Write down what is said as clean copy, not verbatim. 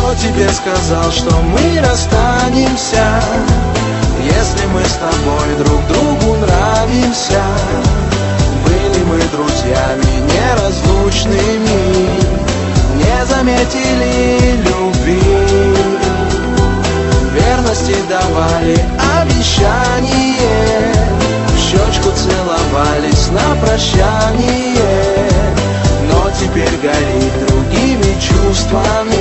Кто тебе сказал, что мы расстанемся, если мы с тобой друг другу нравимся? Были мы друзьями неразлучными, не заметили любви. Верности давали обещание, в щечку целовались на прощание, но теперь горит другими чувствами.